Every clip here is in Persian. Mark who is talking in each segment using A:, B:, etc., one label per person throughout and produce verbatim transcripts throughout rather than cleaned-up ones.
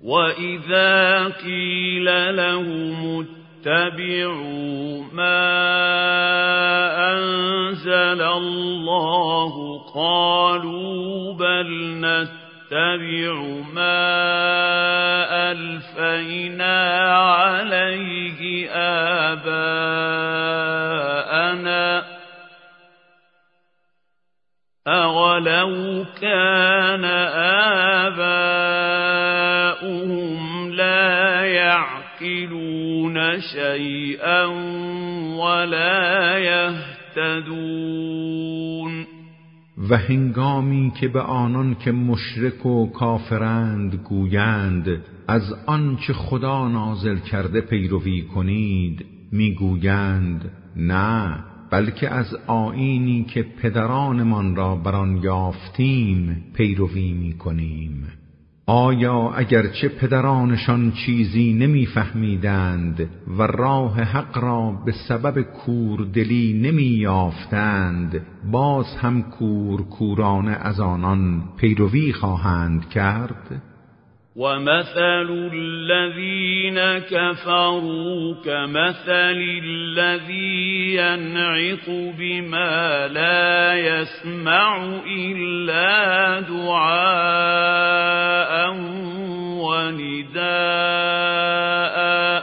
A: وَإِذَا قِيلَ لَهُمُ اتَّبِعُوا مَا أَنزَلَ اللَّهُ قَالُوا بَلْ نَتَّبِعُ مَا أَلْفَيْنَا عَلَيْهِ آبَاءَنَا أَوَلَوْ كَانَ آبَاؤُهُمْ لَا يَعْقِلُونَ شَيْئًا وَلَا يَهْتَدُونَ.
B: و هنگامی که به آنان که مشرک و کافرند گویند از آنچه خدا نازل کرده پیروی کنید، میگویند نه، بلکه از آیینی که پدرانمان را بر آن یافتیم پیروی میکنیم. آیا اگرچه پدرانشان چیزی نمیفهمیدند و راه حق را به سبب کوردلی نمیافتند، باز هم کور کورانه از آنان پیروی خواهند کرد؟
A: وَمَثَلُ الَّذِينَ كَفَرُوا كَمَثَلِ الَّذِي يَنْعِقُ بِمَا لَا يَسْمَعُ إِلَّا دُعَاءً وَنِدَاءً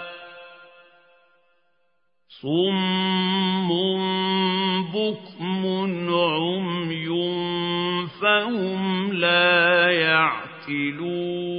A: صُمٌّ بُكْمٌ عُمْيٌ فَهُمْ لَا يَعْقِلُونَ.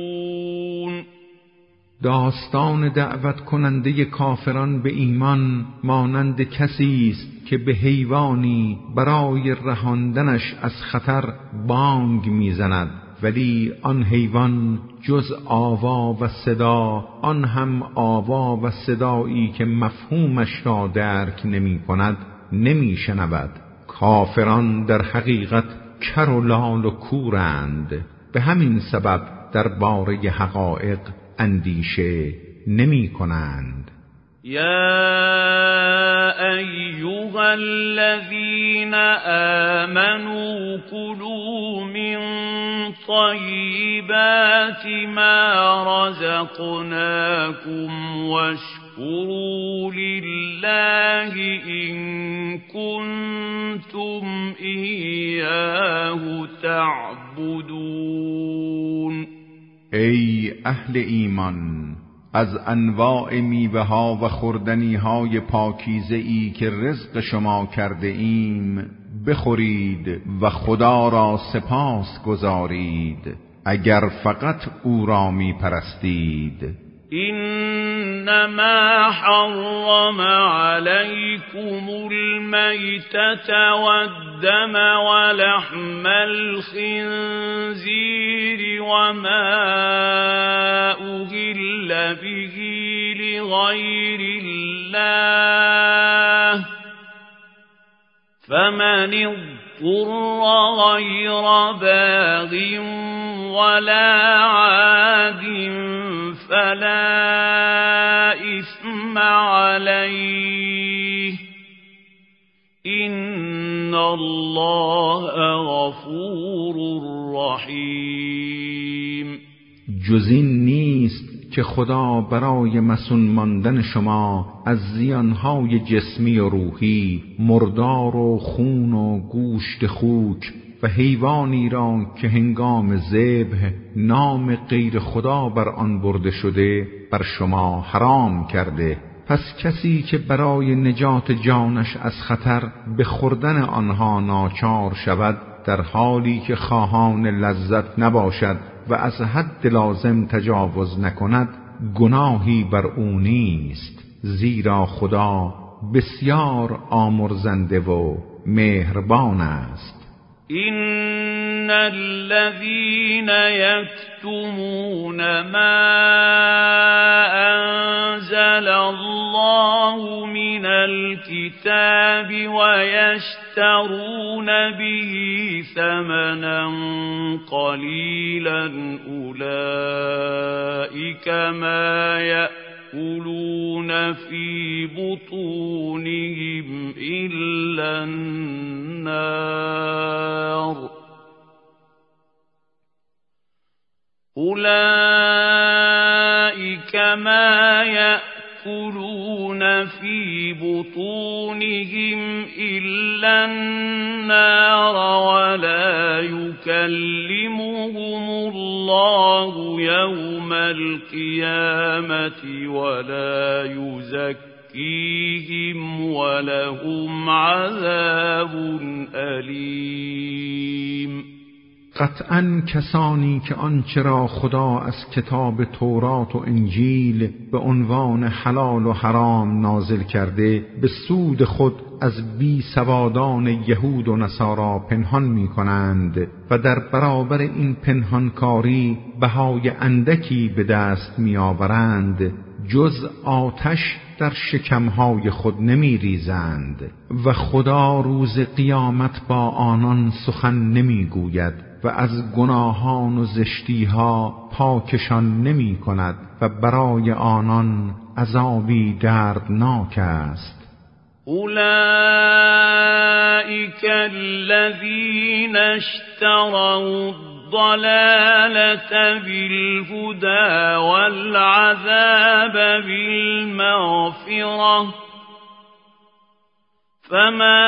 B: داستان دعوت کننده کافران به ایمان مانند کسی است که به حیوانی برای رهاندنش از خطر بانگ میزند، ولی آن حیوان جز آوا و صدا، آن هم آوا و صدایی که مفهومش را درک نمی کند، نمی شنود. کافران در حقیقت کر و لال و کورند، به همین سبب درباره حقایق اندیشه نمی کنند.
A: یا ایها الذین آمنوا کلوا من طیبات ما رزقناکم واشکروا لله ان کنتم ایاه تعبدون.
B: ای اهل ایمان، از انواع میوه ها و خوردنی های پاکیزه ای که رزق شما کرده ایم بخورید و خدا را سپاس گزارید اگر فقط او را می پرستید.
A: إنما حرم عليكم الميتة والدم ولحم الخنزير وما أهل به لغير الله فمن اضطر غير باغ ولا عاد فلا إثم عليه إن الله غفور رحیم.
B: جز این نیست که خدا برای مسون ماندن شما از زیانهای جسمی و روحی، مردار و خون و گوشت خوک و حیوانی را که هنگام ذبح نام غیر خدا بر آن برده شده بر شما حرام کرده. پس کسی که برای نجات جانش از خطر به خوردن آنها ناچار شود، در حالی که خواهان لذت نباشد و از حد لازم تجاوز نکند، گناهی بر او نیست، زیرا خدا بسیار آمرزنده و مهربان است.
A: إن الذين يكتمون ما أنزل الله من الكتاب ويشترون به ثمنا قليلا أولئك ما يأكلون في بطونهم إلا النار أولئك كما يأكلون في بطونهم إلا النار ولا يكلمهم الله يوم القيامة ولا يزكيهم ولهم عذاب أليم.
B: قطعاً کسانی که آنچه را خدا از کتاب تورات و انجیل به عنوان حلال و حرام نازل کرده به سود خود از بی سوادان یهود و نصارا پنهان می کنند و در برابر این پنهانکاری بهای اندکی به دست می آورند، جز آتش در شکمهای خود نمی ریزند و خدا روز قیامت با آنان سخن نمی گوید و از گناهان و زشتیها پاکشان نمی کند و برای آنان عذابی دردناک است.
A: اولئک الذین اشتروا الضلالة بالهدى والعذاب بالمغفرة فما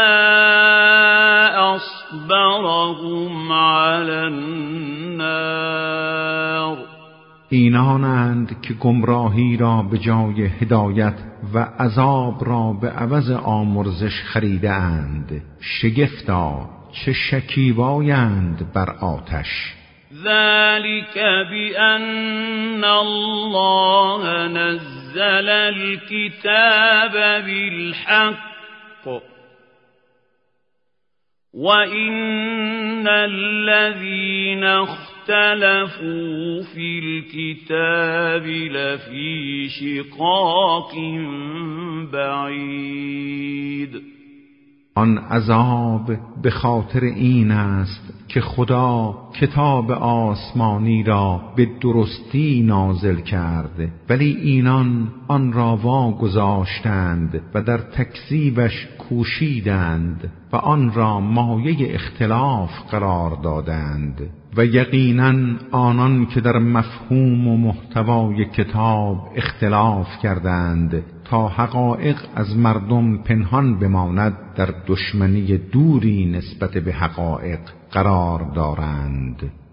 A: أصبرهم على النار.
B: اینانند که گمراهی را به جای هدایت و عذاب را به عوض آمرزش خریده اند. شگفتا چه شکیبایند بر آتش.
A: ذلك بأن الله نزل الكتاب بالحق وإن الذين اختلفوا في الكتاب لفي شقاق بعيد.
B: آن عذاب به خاطر این است که خدا کتاب آسمانی را به درستی نازل کرد، ولی اینان آن را واگذاشتند و در تکذیبش کوشیدند و آن را مایه اختلاف قرار دادند. و یقیناً آنان که در مفهوم و محتوای کتاب اختلاف کردند تا حقایق از مردم پنهان بماند، در دشمنی دوری نسبت به حقایق قرار دارند.